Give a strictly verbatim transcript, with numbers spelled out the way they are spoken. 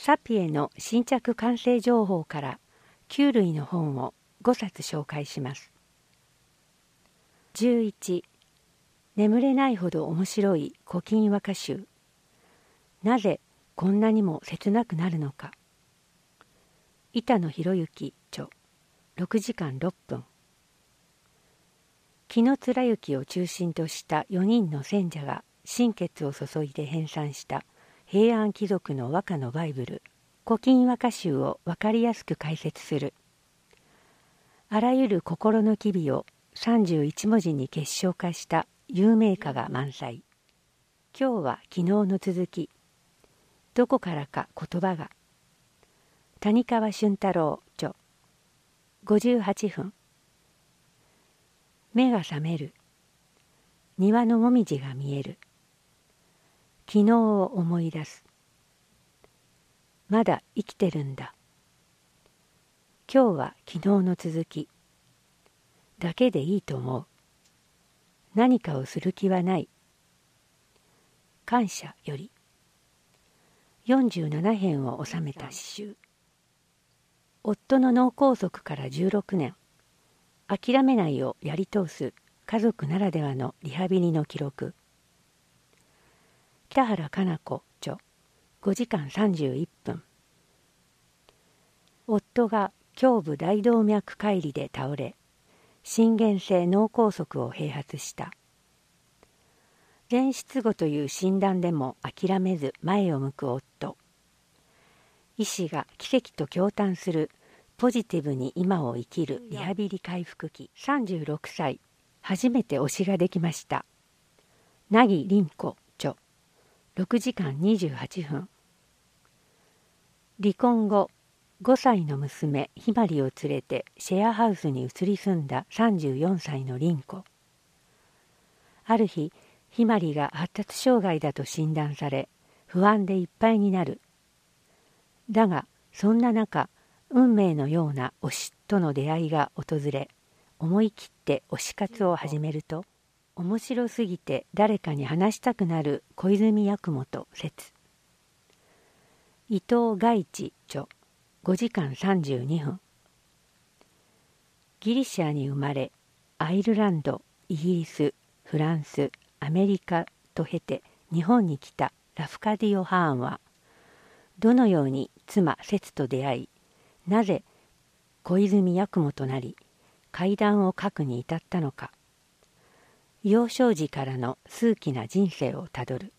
サピエの新着完成情報からきゅう類の本をごさつ紹介します。じゅういち、眠れないほど面白い古今和歌集。なぜこんなにも切なくなるのか。板野博之著、ろくじかんろっぷん。紀貫之を中心としたよにんの選者が心血を注いで編纂した平安貴族の和歌のバイブル、古今和歌集を分かりやすく解説する。あらゆる心の機微をさんじゅういち文字に結晶化した有名歌が満載。今日は昨日の続き。どこからか言葉が。谷川俊太郎著、ごじゅうはちふん。目が覚める。庭のもみじが見える。昨日を思い出す。まだ生きてるんだ。今日は昨日の続き。だけでいいと思う。何かをする気はない。感謝より。よんじゅうなな編を収めた詩集。夫の脳梗塞からじゅうろくねん。諦めないをやり通す家族ならではのリハビリの記録。北原加奈子著、ごじかんさんじゅういっぷん。夫が胸部大動脈解離で倒れ、心原性脳梗塞を併発した。前失語という診断でも諦めず前を向く夫。医師が奇跡と驚嘆するポジティブに今を生きるリハビリ回復期。さんじゅうろくさい、初めて推しができました。凪凛子著、ろくじかんにじゅうはちふん。離婚後、ごさいの娘ひまりを連れてシェアハウスに移り住んださんじゅうよんさいの凛子。ある日、ひまりが発達障害だと診断され、不安でいっぱいになる。だが、そんな中、運命のような推しとの出会いが訪れ、思い切って推し活を始めると、面白すぎて誰かに話したくなる小泉八雲説。伊藤外一著、ごじかんさんじゅうにふん。ギリシャに生まれ、アイルランド、イギリス、フランス、アメリカと経て日本に来たラフカディオ・ハーンは、どのように妻セツと出会い、なぜ小泉八雲となり、怪談を書くに至ったのか。幼少時からの数奇な人生をたどる。